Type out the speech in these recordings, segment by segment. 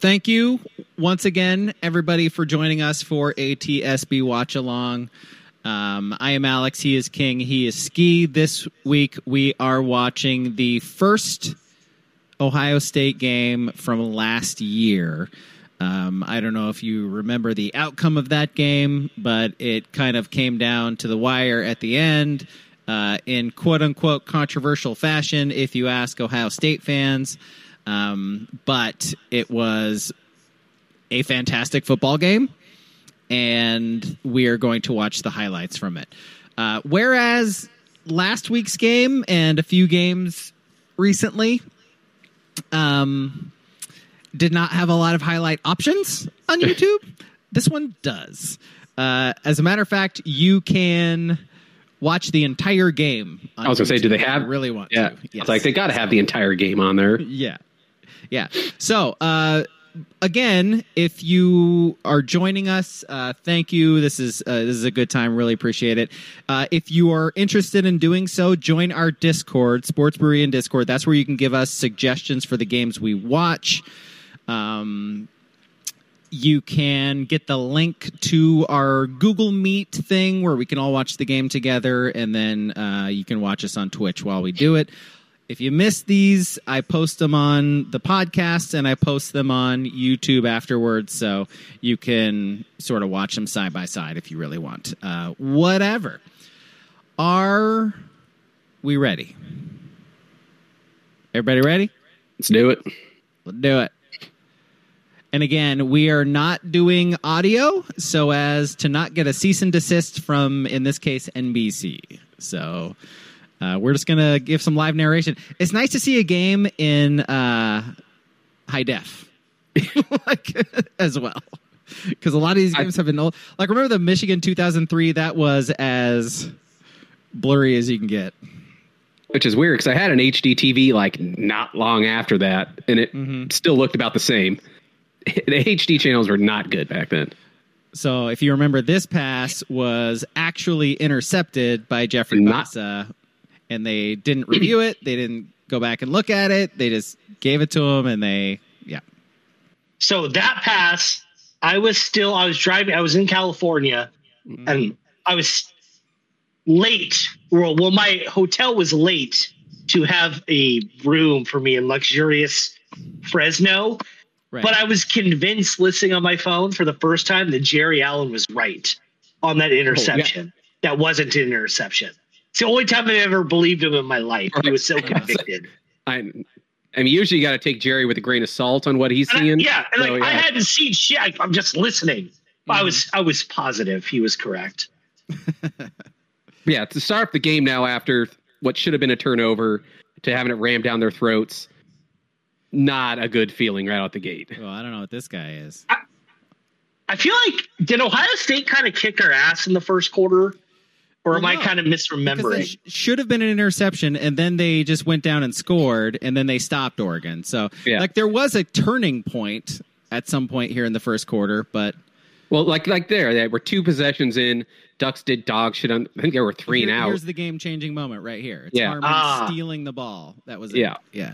Thank you once again, everybody, for joining us for ATSB Watch Along. I am Alex. He is King. He is Ski. This week we are watching the first Ohio State game from last year. I don't know if you remember the outcome of that game, but it kind of came down to the wire at the end in quote-unquote controversial fashion, if you ask Ohio State fans. But it was a fantastic football game, and we are going to watch the highlights from it. Whereas last week's game and a few games recently did not have a lot of highlight options on YouTube, this one does. As a matter of fact, you can watch the entire game on I was going to say, do they have... really want to? Yes. It's like, they got to have the entire game on there. Yeah. So, again, if you are joining us, thank you. This is a good time. Really appreciate it. If you are interested in doing so, join our Discord, Sports Brewery and Discord. That's where you can give us suggestions for the games we watch. You can get the link to our Google Meet thing where we can all watch the game together, and then you can watch us on Twitch while we do it. If you miss these, I post them on the podcast, and I post them on YouTube afterwards, so you can sort of watch them side by side if you really want. Whatever. Are we ready? Everybody ready? Let's do it. Let's do it. And again, we are not doing audio so as to not get a cease and desist from, in this case, NBC. So we're just going to give some live narration. It's nice to see a game in high def as well. Because a lot of these games have been old. Like, remember the Michigan 2003? That was as blurry as you can get. Which is weird, because I had an HD TV like not long after that, and it still looked about the same. The HD channels were not good back then. So if you remember, this pass was actually intercepted by Jeffrey Bassa, and they didn't review it. They didn't go back and look at it. They just gave it to him, and So that pass, I was driving. I was in California, and I was late. Well, my hotel was late to have a room for me in luxurious Fresno. Right. But I was convinced, listening on my phone for the first time, that Jerry Allen was right on that interception. That wasn't an interception. It's the only time I've ever believed him in my life. He was so convicted. I mean, usually you got to take Jerry with a grain of salt on what he's seeing. I hadn't seen shit. I'm just listening. I was positive he was correct. Yeah, to start up the game now after what should have been a turnover to having it rammed down their throats. Not a good feeling right out the gate. Well, I don't know what this guy is. I feel like, did Ohio State kind of kick our ass in the first quarter? Or am I kind of misremembering? Should have been an interception, and then they just went down and scored, and then they stopped Oregon. So, there was a turning point at some point here in the first quarter, but... Well, like there were two possessions in. Ducks did dog shit on... I think there were three and out. Here's the game-changing moment right here. It's Harmon stealing the ball. That was it. Yeah.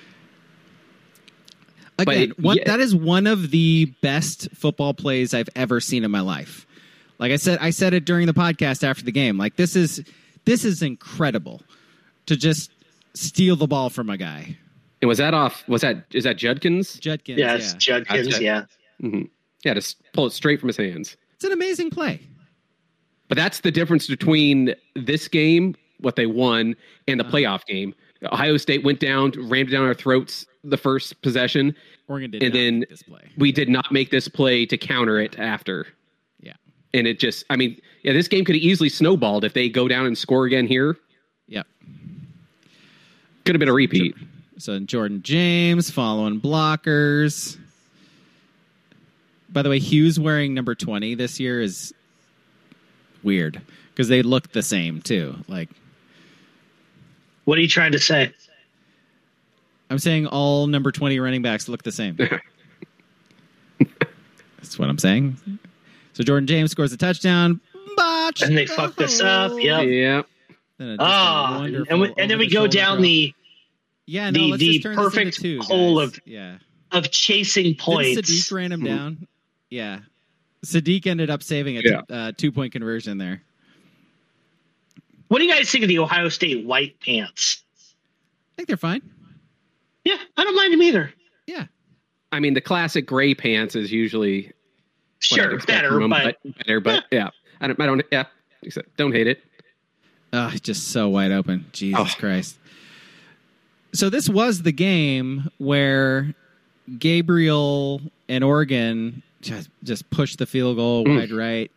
Again, that is one of the best football plays I've ever seen in my life. Like I said it during the podcast after the game. Like, this is incredible to just steal the ball from a guy. And is that Judkins? Judkins, yes, Judkins, yeah. Mm-hmm. Yeah, just pull it straight from his hands. It's an amazing play. But that's the difference between this game, what they won, and the playoff game. Ohio State went down, rammed it down our throats the first possession. Oregon did not make this play. We did not make this play to counter it after. Yeah. And it just, this game could have easily snowballed if they go down and score again here. Yep. Could have been a repeat. So Jordan James following blockers. By the way, Hughes wearing number 20 this year is weird because they look the same too. Like, what are you trying to say? I'm saying all number 20 running backs look the same. That's what I'm saying. So Jordan James scores a touchdown. Botch. And they fucked this up. Yep. Yeah. And then we go down the let's just turn perfect this into two, hole guys. of of chasing points. Didn't Sadiq ran him down? Yeah. Sadiq ended up saving a 2-point conversion there. What do you guys think of the Ohio State white pants? I think they're fine. Yeah, I don't mind them either. Yeah. I mean, the classic gray pants is usually better, but yeah, I don't hate it. Oh, just so wide open. Jesus Christ. So this was the game where Gabriel and Oregon just pushed the field goal wide right.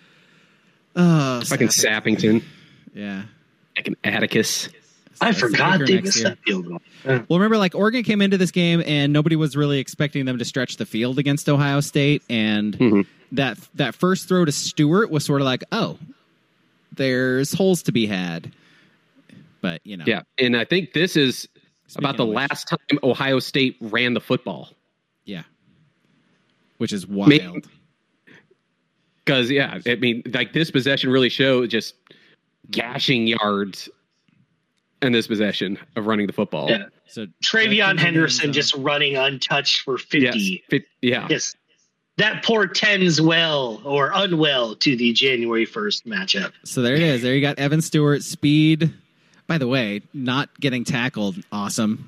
Oh, fucking Sappington. Yeah. Fucking Atticus. I forgot they missed that field goal. Well, remember, like, Oregon came into this game and nobody was really expecting them to stretch the field against Ohio State. And that first throw to Stewart was sort of like, oh, there's holes to be had. But, you know. Yeah, and I think this is about the last time Ohio State ran the football. Yeah. Which is wild. Because, yeah, I mean, like, this possession really showed just gashing yards in this possession of running the football. Yeah. So Travion Henderson just running untouched for 50. Yes. That portends well or unwell to the January 1st matchup. So there it is. There you got Evan Stewart, speed. By the way, not getting tackled. Awesome.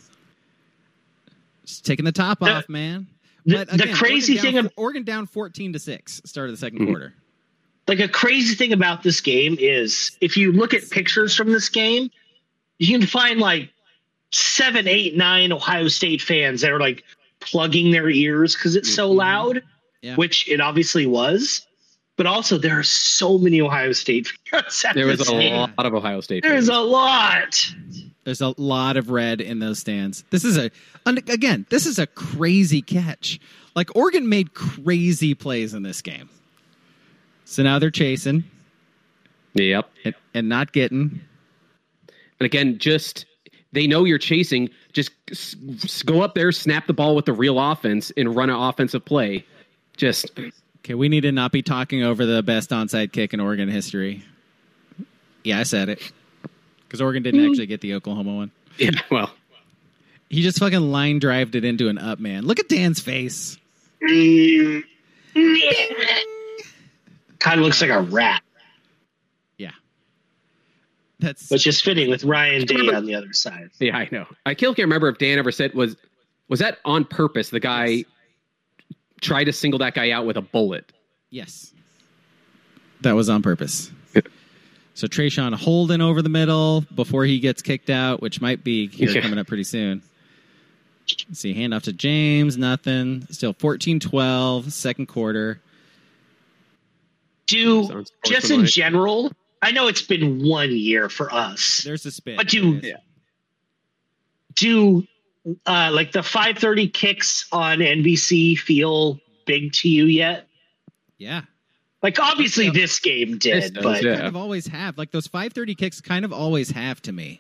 Just taking the top off, man. But again, the crazy thing Oregon down 14-6 start of the second quarter. Like, a crazy thing about this game is if you look at pictures from this game, you can find like 7, 8, 9 Ohio State fans that are like plugging their ears because it's so loud, which it obviously was. But also, there are so many Ohio State fans. There was a lot of Ohio State fans. There's a lot. There's a lot of red in those stands. This is a crazy catch. Like, Oregon made crazy plays in this game. So now they're chasing. Yep. And not getting. And again, they know you're chasing. Just go up there, snap the ball with the real offense, and run an offensive play. Okay, we need to not be talking over the best onside kick in Oregon history. Yeah, I said it. Because Oregon didn't actually get the Oklahoma one. Yeah, well. He just fucking line drived it into an up man. Look at Dan's face. Kind of looks like a rat. Yeah. But just fitting with Ryan Day on the other side. Yeah, I know. I can't remember if Dan ever said, was that on purpose? The guy tried to single that guy out with a bullet. Yes. That was on purpose. So Trayshawn Holden over the middle before he gets kicked out, which might be here coming up pretty soon. Let's see, handoff to James, nothing. Still 14-12, second quarter. Just in general, I know it's been 1 year for us. There's a spin. But like the 5:30 kicks on NBC feel big to you yet? Yeah. Like, obviously this game did, but kind of always have. Like, those 5:30 kicks kind of always have to me.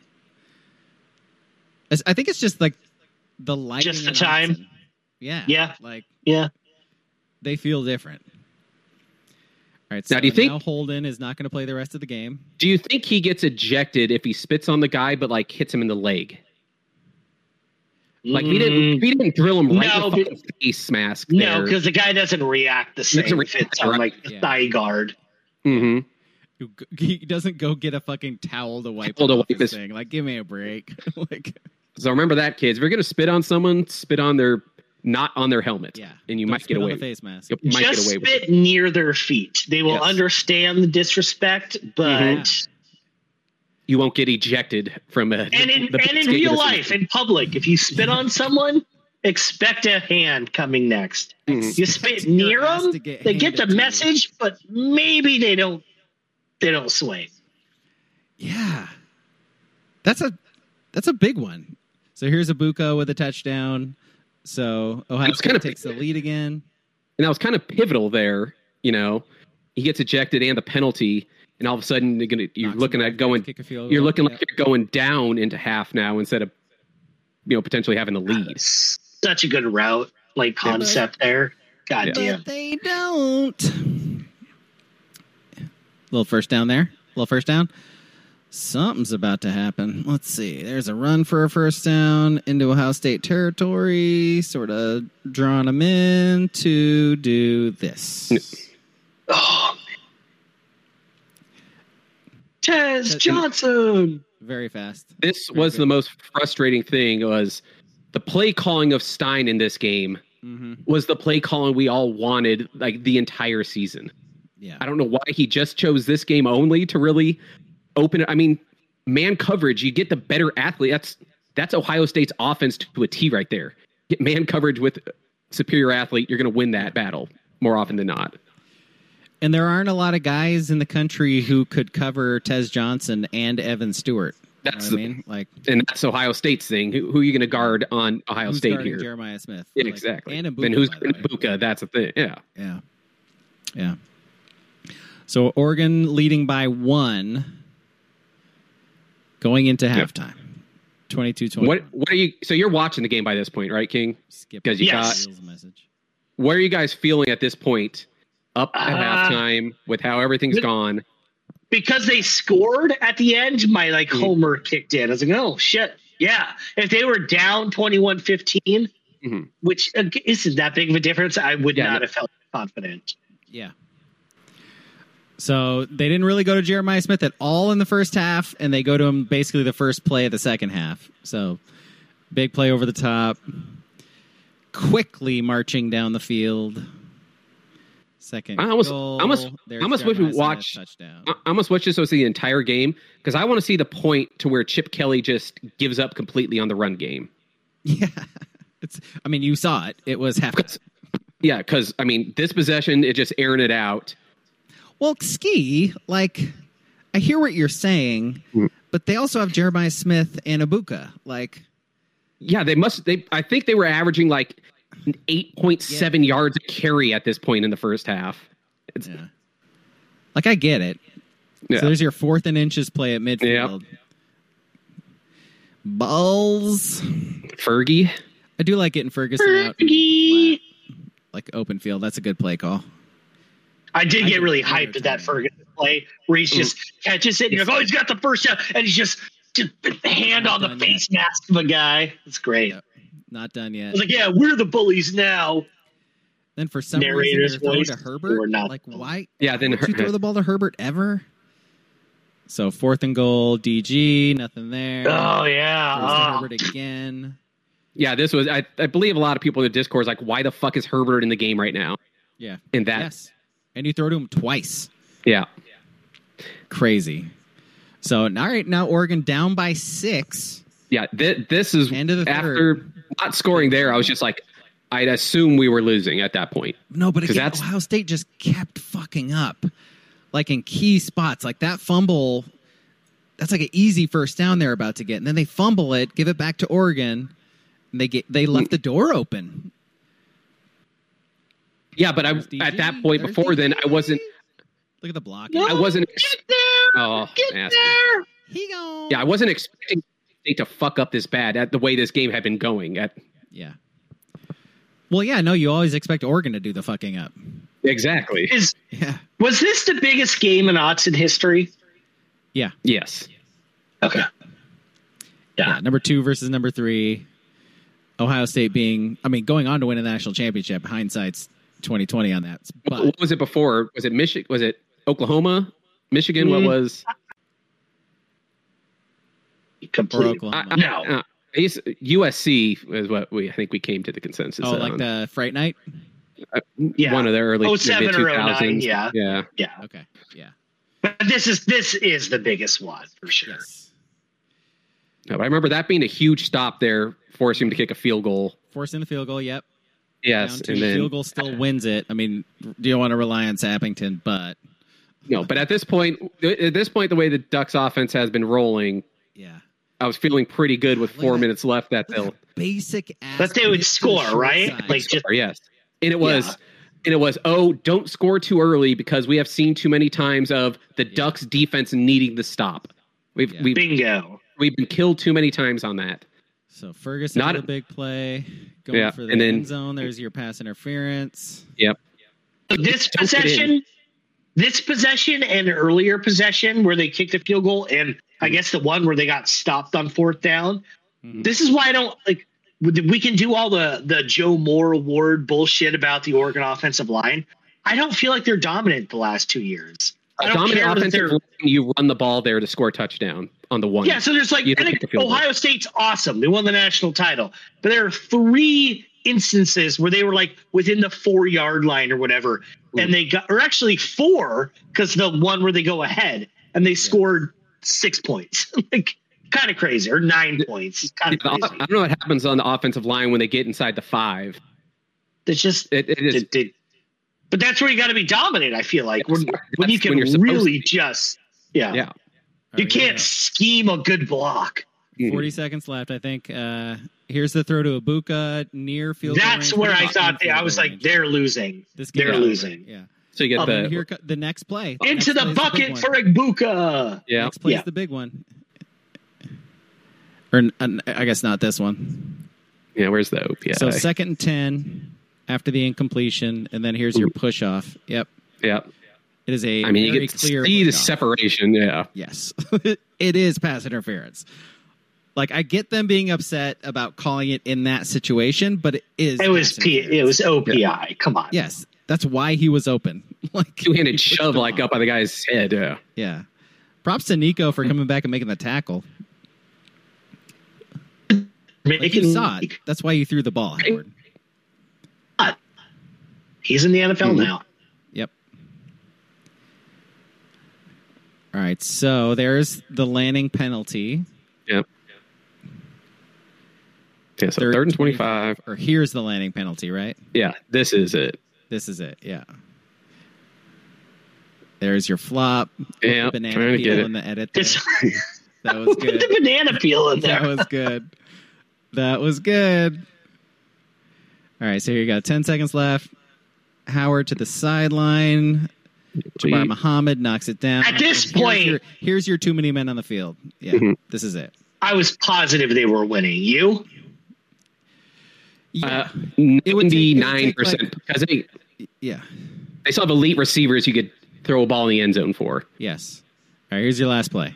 I think it's just like the lighting. Just the time. Oxen. Yeah. Yeah. Like, they feel different. All right. So now, do you think Holden is not going to play the rest of the game? Do you think he gets ejected if he spits on the guy, but like hits him in the leg? Like, he didn't drill him right in the face mask. No, because the guy doesn't react the same if it's on like the thigh guard. Mm-hmm. He doesn't go get a fucking towel to wipe his thing. Like, give me a break. So remember that, kids. If you're gonna spit on someone, spit on not on their helmet. Yeah, and you might get away. On the face mask. You might get away with it. Spit near their feet. They will understand the disrespect, but you won't get ejected from a. And in real life, in public, if you spit on someone, expect a hand coming next. You spit near them, they get the message, but maybe they don't swing. Yeah, that's a big one. So here's Abuka with a touchdown. So Ohio State takes the lead again. And that was kind of pivotal there. You know, he gets ejected and the penalty, and all of a sudden you're looking like you're going down into half now instead of potentially having the lead. Such a good route, like concept there. God damn. But they don't. Little first down there. Something's about to happen. Let's see. There's a run for a first down into Ohio State territory, sort of drawing them in to do this. Oh, Tez Johnson. Very fast. This Very was good. the most frustrating thing was the play calling of Stein in this game was the play calling we all wanted like the entire season. Yeah. I don't know why he just chose this game only to really open it. I mean, man coverage, you get the better athlete. That's Ohio State's offense to a T right there. Get man coverage with superior athlete, you're going to win that battle more often than not. And there aren't a lot of guys in the country who could cover Tez Johnson and Evan Stewart. That's what I mean? Like, and that's Ohio State's thing. Who are you going to guard on Ohio who's State guarding here? Jeremiah Smith. Yeah, Like, exactly. and Then who's Ibuka, by the way. Ibuka? That's the thing. Yeah. Yeah. Yeah. So Oregon leading by 1 going into halftime. 22-21. What are you? So you're watching the game by this point, right, King? Skip. 'Cause you Yes. got message. What are you guys feeling at this point? Up at halftime with how everything's gone. Because they scored at the end, my homer kicked in. I was like, oh shit. Yeah. If they were down 21-15, which isn't that big of a difference, I would not have felt confident. Yeah. So they didn't really go to Jeremiah Smith at all in the first half, and they go to him basically the first play of the second half. So big play over the top. Quickly marching down the field. Second I almost goal. wish we watched. Touchdown. I almost wish this was the entire game because I want to see the point to where Chip Kelly just gives up completely on the run game. Yeah. I mean, you saw it. It was half. Yeah, because I mean, this possession, it just airing it out. Well, Ski, I hear what you're saying, but they also have Jeremiah Smith and Ibuka. Yeah, I think they were averaging 8.7 yards a carry at this point in the first half. Yeah. I get it. Yeah. So there's your 4th and inches play at midfield. Yeah. Balls. Fergie. I do like getting Ferguson out. Fergie. Flat, open field. That's a good play call. I did get really hyped at that Ferguson play where he just catches it and you're like, oh, he's got the first shot, and he's just hand on the face mask of a guy. It's great. Yep. Not done yet. I was like, yeah, we're the bullies now. Then for some reason you're throwing to Herbert. Why? Yeah, then would you throw the ball to Herbert ever? So 4th and goal, DG, nothing there. Oh yeah, Herbert again. Yeah, this was. I believe a lot of people in the Discord is why the fuck is Herbert in the game right now? Yeah, in that. Yes, and you throw to him twice. Yeah, crazy. So now Oregon down by 6. Yeah, this is end of the after third. Not scoring there. I was just I'd assume we were losing at that point. No, but again, Ohio State just kept fucking up, in key spots, that fumble. That's an easy first down they're about to get, and then they fumble it, give it back to Oregon, and they left the door open. Yeah, but at that point before then, I wasn't. Look at the block. No, I wasn't. Get there. Oh, get nasty. there. He gone. Yeah, I wasn't expecting State to fuck up this bad at the way this game had been going. Yeah. Well, yeah, no, you always expect Oregon to do the fucking up. Exactly. Was this the biggest game in Autzen history? Yeah. Yes. Okay. Yeah. Number 2 versus number 3. Ohio State going on to win a national championship. Hindsight's 2020 on that. But what was it before? Was it Michigan? Was it Oklahoma? Michigan? What was? Completely. Oklahoma. No. USC is what I think we came to the consensus. Oh, like the Fright Night? Yeah. One of the early 07 or 09, yeah. Yeah. Okay. Yeah. But this is the biggest one for sure. Yes. No, but I remember that being a huge stop there, forcing him to kick a field goal. Forcing the field goal, yep. Yes, and then field goal still wins it. I mean, do you want to rely on Sappington? But no. But at this point, the way the Ducks offense has been rolling, yeah, I was feeling pretty good with 4 minutes left. That they'll basic. But they would score, right? Yes, and it was. And it was, don't score too early because we have seen too many times of the Ducks defense needing to stop. Bingo. We've been killed too many times on that. So Ferguson had a big play going for the end zone. There's your pass interference. Yep. This possession and earlier possession where they kicked a field goal and I guess the one where they got stopped on fourth down. Mm-hmm. This is why I don't like. We can do all the Joe Moore Award bullshit about the Oregon offensive line. I don't feel like they're dominant the last 2 years. Dominant offensive line, you run the ball there to score a touchdown on the one. Yeah, so there's like Ohio State's awesome. They won the national title. But there are 3 instances where they were like within the 4-yard line or whatever. And they got, or actually 4, because the one where they go ahead and they scored 6 points. Like, kind of crazy, or 9 points. It's kind of crazy. I don't know what happens on the offensive line when they get inside the 5. It's just it is. But that's where you got to be dominant. I feel like when you can really just you can't scheme a good block. 40 seconds left, I think. Here's the throw to Ibuka near field goal range. That's where I thought I was like, they're losing. They're losing. Yeah. So you get the next play. Into the bucket for Ibuka. Yeah. Next play is the big one. Or I guess not this one. Yeah, where's the OPI? So 2nd and 10 after the incompletion, and then here's your push off. Yep. Yep. It is a you very get clear see the separation. Yeah. Yes. It is pass interference. Like, I get them being upset about calling it in that situation, but it is. It was OPI. Yeah. Come on. Yes. That's why he was open. Like, 2-handed shove like up by the guy's head. Yeah. Yeah. Props to Nico for coming back and making the tackle. Like, you saw it. That's why you threw the ball, Howard. He's in the NFL now. Yep. All right. So there's the Lanning penalty. Yep. Yeah, so 3rd and 25. Or here's the Lanning penalty, right? Yeah, this is it. This is it, yeah. There's your flop. Yeah, banana peel in the edit there. That was good. Put the banana peel in there. That was good. That was good. All right, so here you go. 10 seconds left. Howard to the sideline. Jabbar Muhammad knocks it down. At this point, here's your too many men on the field. Yeah, This is it. I was positive they were winning. You? Yeah. 99%. Because they still have elite receivers you could throw a ball in the end zone for. Yes. All right, here's your last play.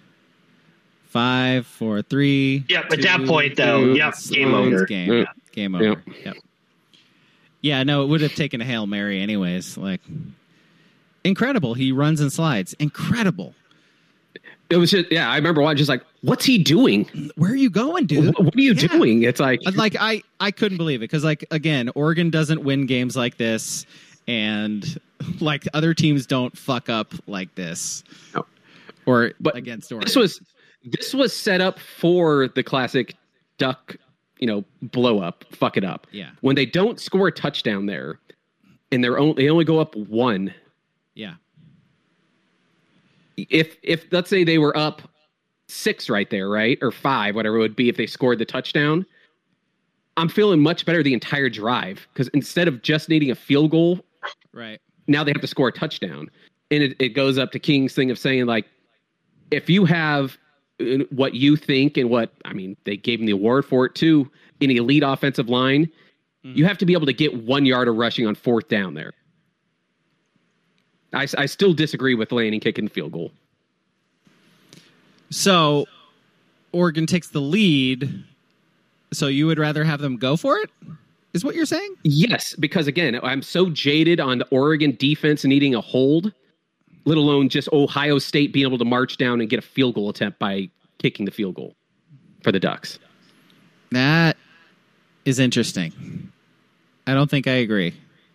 5, 4, 3. Yep, at that point, though, game over. Game over. Yep. Yeah, no, it would have taken a Hail Mary anyways. Like, incredible. He runs and slides. Incredible. It was just, I remember watching, just like, what's he doing? Where are you going, dude? What are you doing? It's like I couldn't believe it because, like, again, Oregon doesn't win games like this, and like other teams don't fuck up like this, but against Oregon. This was set up for the classic duck, blow up, fuck it up. Yeah. When they don't score a touchdown there, and they only go up 1. Yeah. If let's say they were up 6 right there, right? Or 5, whatever it would be if they scored the touchdown, I'm feeling much better the entire drive because instead of just needing a field goal, right, now they have to score a touchdown. And it goes up to King's thing of saying, like, if you have what you think and they gave him the award for it too, in the elite offensive line, you have to be able to get 1 yard of rushing on 4th down there. I still disagree with Lanning kicking field goal. So Oregon takes the lead. So you would rather have them go for it? Is what you're saying? Yes, because again, I'm so jaded on the Oregon defense needing a hold, let alone just Ohio State being able to march down and get a field goal attempt by kicking the field goal for the Ducks. That is interesting. I don't think I agree.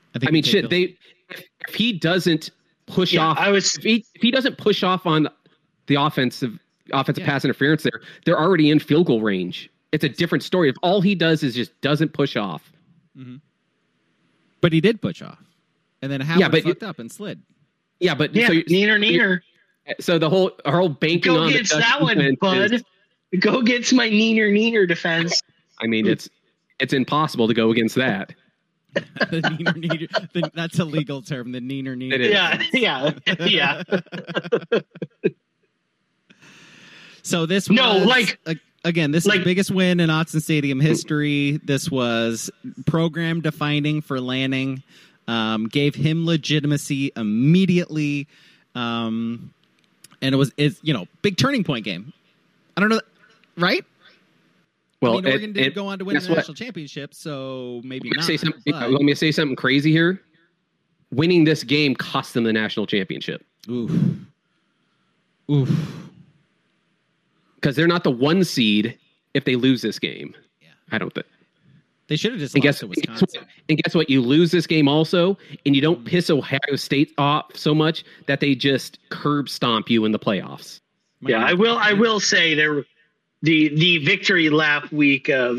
If he doesn't push off, if he doesn't push off on the offensive pass interference there, they're already in field goal range. It's a different story. If all he does is just doesn't push off. Mm-hmm. But he did push off. And then Howard fucked up and slid. Yeah, but neener. So the whole banking go on against that one, bud. Go against my neener defense. I mean, it's impossible to go against that. The neener. That's a legal term. The neener. Yeah. So this was again. This is the biggest win in Autzen Stadium history. This was program defining for Lanning. Gave him legitimacy immediately. And it's big turning point game. I don't know, right? Well, Oregon didn't go on to win the national championship, so maybe not. Let me say something crazy here. Winning this game cost them the national championship. Oof. Because they're not the 1 seed if they lose this game. Yeah. I don't think. They should have just lost to Wisconsin. And guess what? You lose this game also, and you don't piss Ohio State off so much that they just curb stomp you in the playoffs. Yeah, I will say the victory lap week of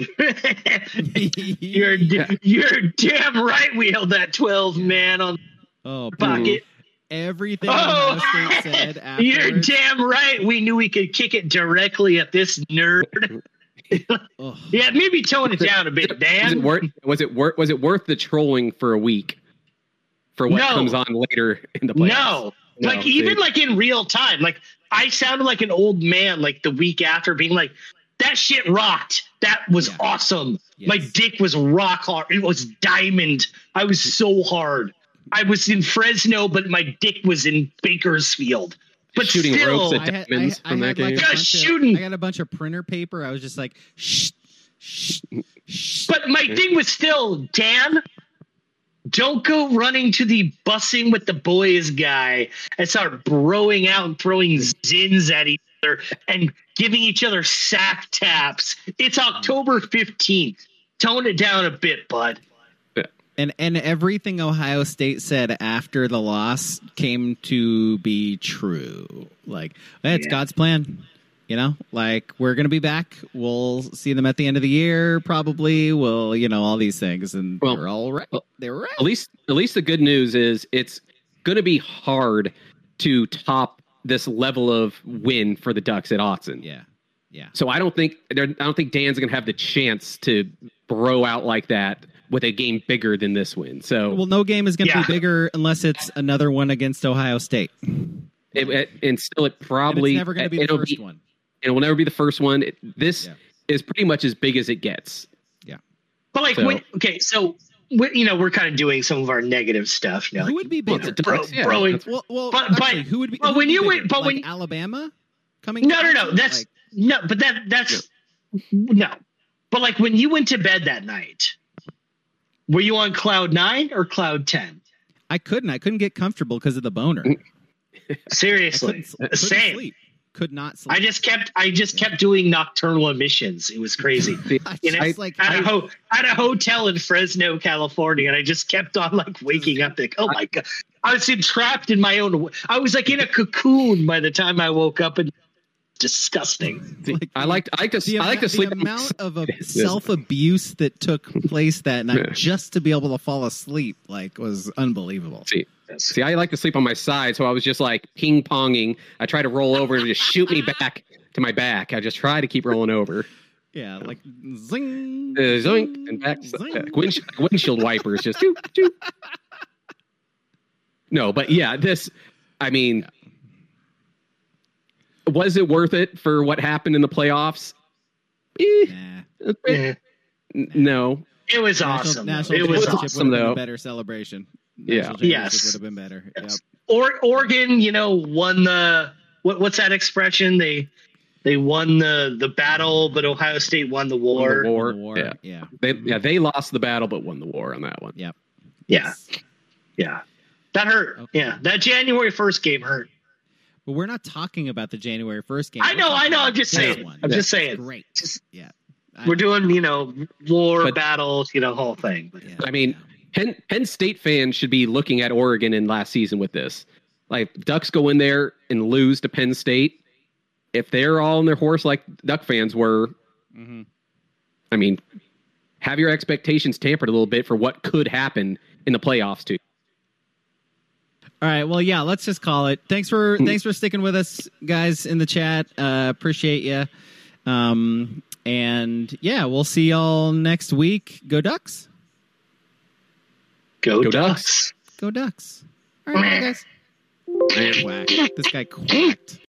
you're damn right we held that 12 man on pocket. Everything Ohio State said afterwards. You're damn right we knew we could kick it directly at this nerd. Yeah, maybe tone it down a bit, Dan. Was it worth the trolling for a week for what comes on later in the playoffs? No, even in real time, I sounded like an old man the week after, being like, "That shit rocked. That was awesome. Yes. My dick was rock hard. It was diamond. I was so hard. I was in Fresno, but my dick was in Bakersfield." But shooting still, ropes at diamonds from that game. I got a bunch of printer paper. I was just like, shh, shh, shh. But my thing was still, Dan, don't go running to the bussing with the boys guy and start broing out and throwing zins at each other and giving each other sack taps. It's October 15th. Tone it down a bit, bud. And everything Ohio State said after the loss came to be true. It's God's plan. We're going to be back. We'll see them at the end of the year, probably. We'll, all these things. And they're all right. They were right. At least the good news is it's going to be hard to top this level of win for the Ducks at Autzen. Yeah. Yeah. So I don't think Dan's going to have the chance to bro out like that with a game bigger than this win. So no game is going to be bigger unless it's another one against Ohio State. It's probably never going to be the first one. It will never be the first one. This is pretty much as big as it gets. Yeah. But we're kind of doing some of our negative stuff. Who would be bigger? Who would be? But when you went, when Alabama coming? No. That's no. But that's no. But when you went to bed that night, were you on cloud 9 or cloud 10? I couldn't get comfortable because of the boner. Seriously, same. Sleep. Could not sleep. I just kept doing nocturnal emissions. It was crazy. At a hotel in Fresno, California, and I just kept on waking up. Oh my God, I was trapped in my own. I was in a cocoon by the time I woke up, and disgusting. I like to sleep. The amount of self-abuse that took place that night just to be able to fall asleep was unbelievable. See, I like to sleep on my side, so I was just ping-ponging. I try to roll over and just shoot me back to my back. I just try to keep rolling over. Yeah, zing, zoink, and back. Windshield wipers just doo, doo. No, but was it worth it for what happened in the playoffs? No. It was awesome. National it was awesome, though. Better celebration. Yes. Would have been better. Yes. Yep. Oregon, won the what's that expression? They won the battle, but Ohio State won the war. Yeah. They lost the battle, but won the war on that one. Yep. Yeah. Yeah. That hurt. Okay. Yeah. That January 1st game hurt. But we're not talking about the January 1st game. I know. I'm just saying. Just saying. Great. We're doing, war, battles, whole thing. But, Penn State fans should be looking at Oregon in last season with this. Ducks go in there and lose to Penn State. If they're all on their horse like Duck fans were, have your expectations tampered a little bit for what could happen in the playoffs too. All right. Well, let's just call it. Thanks for sticking with us, guys, in the chat. Appreciate you. And we'll see y'all next week. Go Ducks. Go Ducks. Go Ducks. All right, guys. This guy quacked.